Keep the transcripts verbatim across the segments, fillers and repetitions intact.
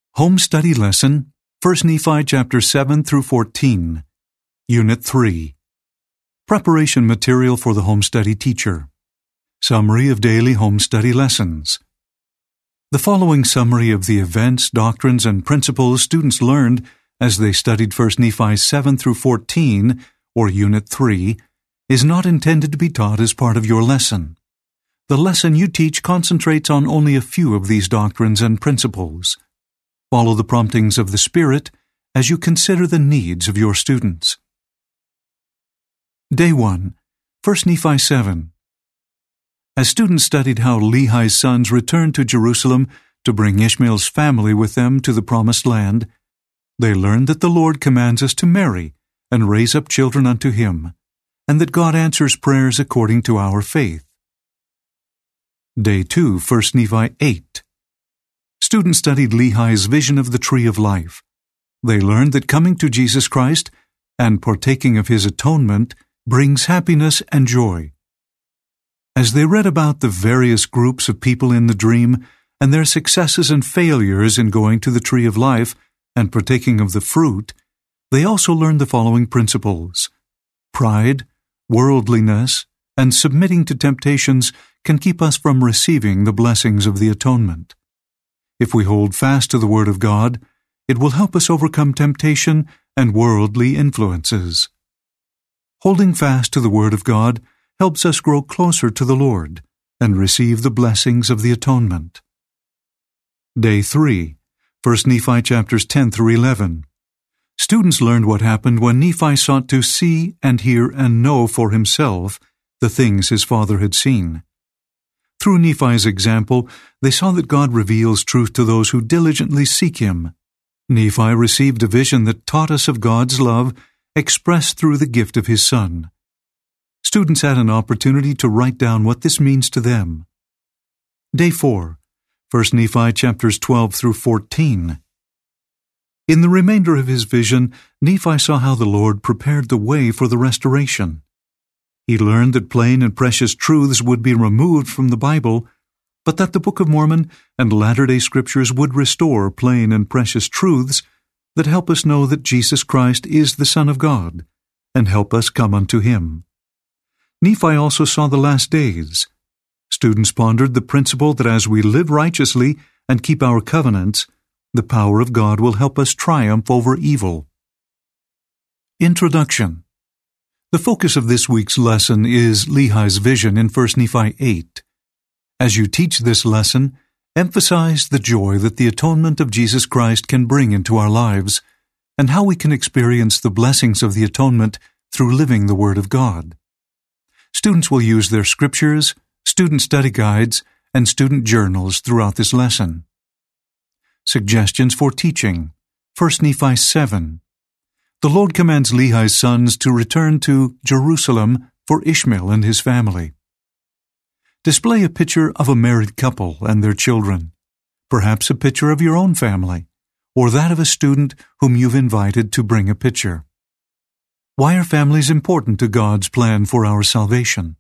Home Study Lesson, First Nephi chapter seven through fourteen, Unit three. Preparation Material for the Home Study Teacher. Summary of Daily Home Study Lessons. The following summary of the events, doctrines, and principles students learned as they studied First Nephi seven through fourteen, or Unit three, is not intended to be taught as part of your lesson. The lesson you teach concentrates on only a few of these doctrines and principles. Follow the promptings of the Spirit as you consider the needs of your students. Day one, First Nephi seven. As students studied how Lehi's sons returned to Jerusalem to bring Ishmael's family with them to the Promised Land, they learned that the Lord commands us to marry and raise up children unto Him, and that God answers prayers according to our faith. Day two, First Nephi eight. Students studied Lehi's vision of the tree of life. They learned that coming to Jesus Christ and partaking of His atonement brings happiness and joy. As they read about the various groups of people in the dream and their successes and failures in going to the tree of life and partaking of the fruit, they also learned the following principles. Pride, worldliness, and submitting to temptations can keep us from receiving the blessings of the atonement. If we hold fast to the Word of God, it will help us overcome temptation and worldly influences. Holding fast to the Word of God helps us grow closer to the Lord and receive the blessings of the atonement. Day three, First Nephi chapters ten through eleven. Students learned what happened when Nephi sought to see and hear and know for himself the things his father had seen. Through Nephi's example, they saw that God reveals truth to those who diligently seek Him. Nephi received a vision that taught us of God's love expressed through the gift of His Son. Students had an opportunity to write down what this means to them. Day four, First Nephi chapters twelve through fourteen. In the remainder of his vision, Nephi saw how the Lord prepared the way for the restoration. He learned that plain and precious truths would be removed from the Bible, but that the Book of Mormon and Latter-day Scriptures would restore plain and precious truths that help us know that Jesus Christ is the Son of God and help us come unto Him. Nephi also saw the last days. Students pondered the principle that as we live righteously and keep our covenants, the power of God will help us triumph over evil. Introduction. The focus of this week's lesson is Lehi's vision in First Nephi eight. As you teach this lesson, emphasize the joy that the atonement of Jesus Christ can bring into our lives and how we can experience the blessings of the atonement through living the Word of God. Students will use their scriptures, student study guides, and student journals throughout this lesson. Suggestions for teaching. First Nephi seven. The Lord commands Lehi's sons to return to Jerusalem for Ishmael and his family. Display a picture of a married couple and their children, perhaps a picture of your own family, or that of a student whom you've invited to bring a picture. Why are families important to God's plan for our salvation?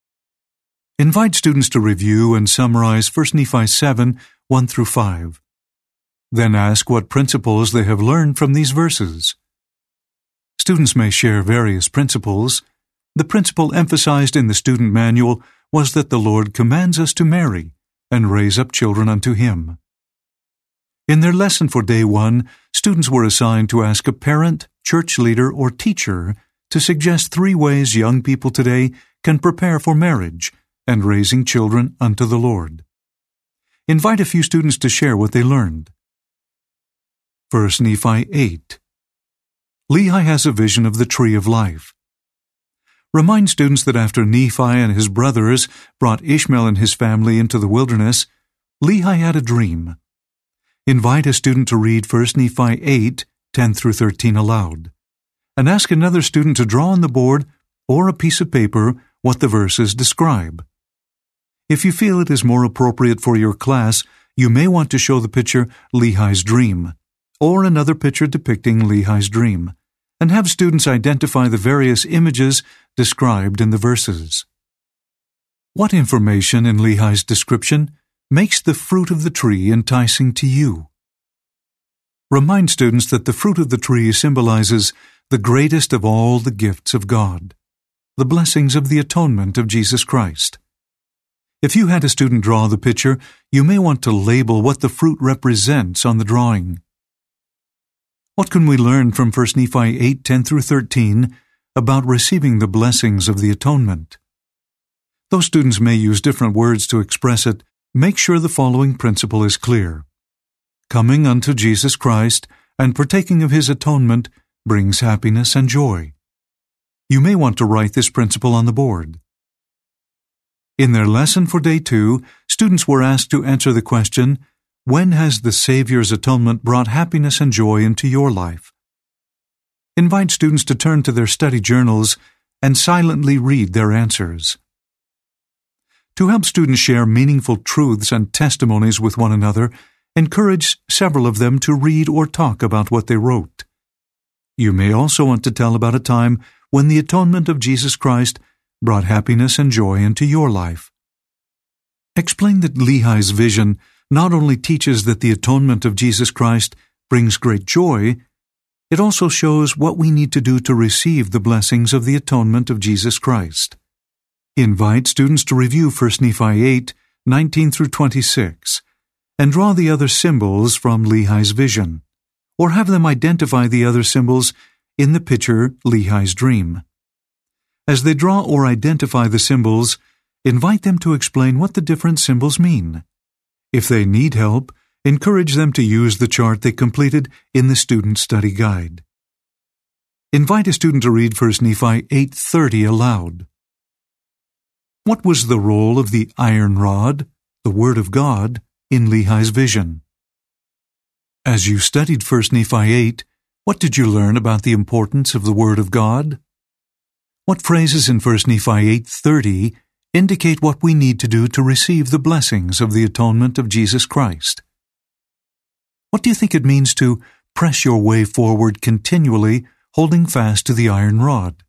Invite students to review and summarize First Nephi seven, one through five. Then ask what principles they have learned from these verses. Students may share various principles. The principle emphasized in the student manual was that the Lord commands us to marry and raise up children unto Him. In their lesson for day one, students were assigned to ask a parent, church leader, or teacher to suggest three ways young people today can prepare for marriage and raising children unto the Lord. Invite a few students to share what they learned. First Nephi eight. Lehi has a vision of the tree of life. Remind students that after Nephi and his brothers brought Ishmael and his family into the wilderness, Lehi had a dream. Invite a student to read First Nephi eight, ten through thirteen aloud, and ask another student to draw on the board or a piece of paper what the verses describe. If you feel it is more appropriate for your class, you may want to show the picture Lehi's dream, or another picture depicting Lehi's dream, and have students identify the various images described in the verses. What information in Lehi's description makes the fruit of the tree enticing to you? Remind students that the fruit of the tree symbolizes the greatest of all the gifts of God, the blessings of the atonement of Jesus Christ. If you had a student draw the picture, you may want to label what the fruit represents on the drawing. What can we learn from First Nephi eight, ten through thirteen about receiving the blessings of the atonement? Though students may use different words to express it, make sure the following principle is clear. Coming unto Jesus Christ and partaking of His atonement brings happiness and joy. You may want to write this principle on the board. In their lesson for day two, students were asked to answer the question, when has the Savior's atonement brought happiness and joy into your life? Invite students to turn to their study journals and silently read their answers. To help students share meaningful truths and testimonies with one another, encourage several of them to read or talk about what they wrote. You may also want to tell about a time when the atonement of Jesus Christ brought happiness and joy into your life. Explain that Lehi's vision not only teaches that the atonement of Jesus Christ brings great joy, it also shows what we need to do to receive the blessings of the atonement of Jesus Christ. Invite students to review First Nephi eight, nineteen through twenty-six, and draw the other symbols from Lehi's vision, or have them identify the other symbols in the picture Lehi's dream. As they draw or identify the symbols, invite them to explain what the different symbols mean. If they need help, encourage them to use the chart they completed in the student study guide. Invite a student to read First Nephi eight thirty aloud. What was the role of the iron rod, the Word of God, in Lehi's vision? As you studied First Nephi eight, what did you learn about the importance of the Word of God? What phrases in First Nephi eight thirty indicate what we need to do to receive the blessings of the atonement of Jesus Christ? What do you think it means to press your way forward continually, holding fast to the iron rod?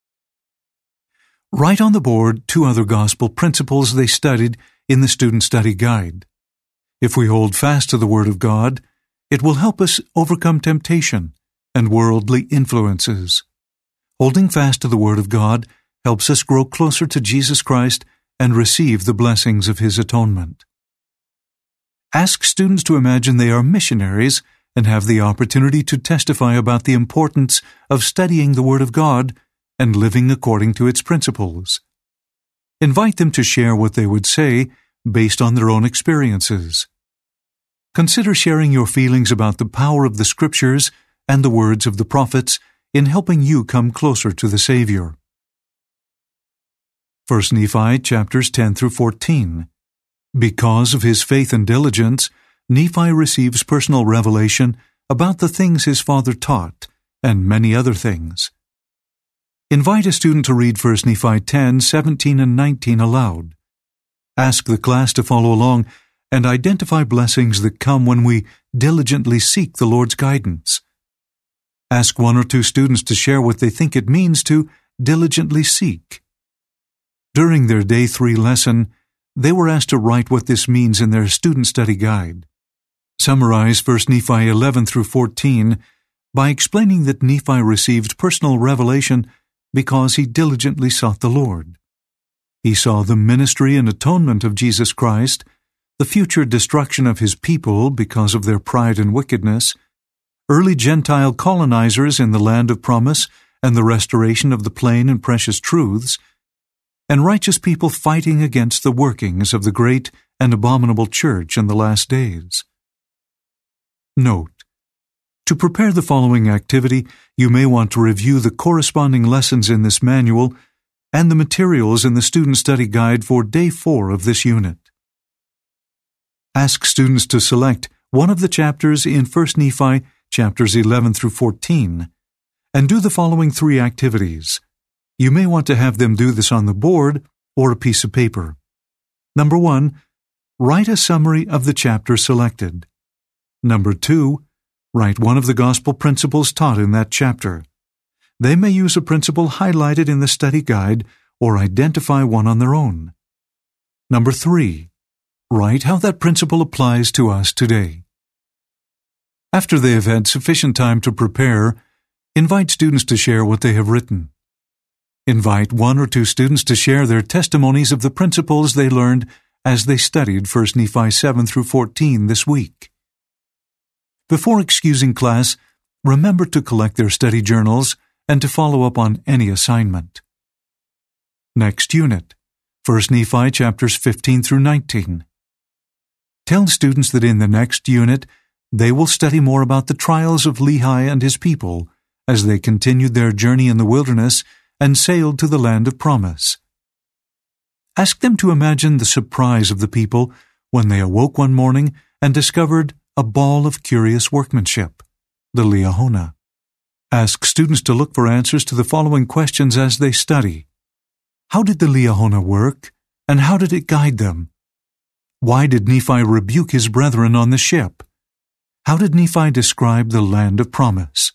Write on the board two other gospel principles they studied in the student study guide. If we hold fast to the Word of God, it will help us overcome temptation and worldly influences. Holding fast to the Word of God helps us grow closer to Jesus Christ and receive the blessings of His atonement. Ask students to imagine they are missionaries and have the opportunity to testify about the importance of studying the Word of God and living according to its principles. Invite them to share what they would say based on their own experiences. Consider sharing your feelings about the power of the Scriptures and the words of the prophets in helping you come closer to the Savior. First Nephi chapters ten through fourteen. Because of his faith and diligence, Nephi receives personal revelation about the things his father taught and many other things. Invite a student to read First Nephi ten, seventeen, and nineteen aloud. Ask the class to follow along and identify blessings that come when we diligently seek the Lord's guidance. Ask one or two students to share what they think it means to diligently seek. During their day three lesson, they were asked to write what this means in their student study guide. Summarize First Nephi eleven through fourteen by explaining that Nephi received personal revelation because he diligently sought the Lord. He saw the ministry and atonement of Jesus Christ, the future destruction of his people because of their pride and wickedness, early Gentile colonizers in the land of promise and the restoration of the plain and precious truths, and righteous people fighting against the workings of the great and abominable church in the last days. Note: to prepare the following activity, you may want to review the corresponding lessons in this manual and the materials in the student study guide for day four of this unit. Ask students to select one of the chapters in First Nephi chapters eleven through fourteen, and do the following three activities. You may want to have them do this on the board or a piece of paper. Number one, write a summary of the chapter selected. Number two, write one of the gospel principles taught in that chapter. They may use a principle highlighted in the study guide or identify one on their own. Number three, write how that principle applies to us today. After they have had sufficient time to prepare, invite students to share what they have written. Invite one or two students to share their testimonies of the principles they learned as they studied First Nephi seven through fourteen this week. Before excusing class, remember to collect their study journals and to follow up on any assignment. Next unit, First Nephi chapters fifteen through nineteen. Tell students that in the next unit, they will study more about the trials of Lehi and his people as they continued their journey in the wilderness and sailed to the land of promise. Ask them to imagine the surprise of the people when they awoke one morning and discovered a ball of curious workmanship, the Liahona. Ask students to look for answers to the following questions as they study. How did the Liahona work, and how did it guide them? Why did Nephi rebuke his brethren on the ship? How did Nephi describe the land of promise?